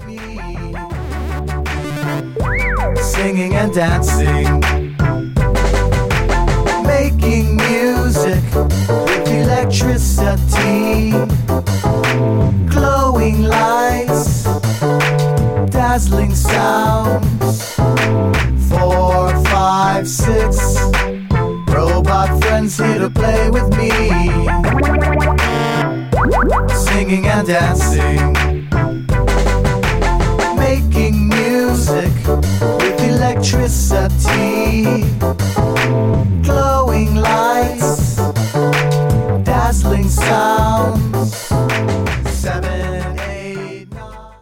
me. Singing and dancing, making music with electricity, glowing lights, dazzling sounds. 4, 5, 6 robot friends here to play with me. Singing and dancing, making music with electricity, glowing lights.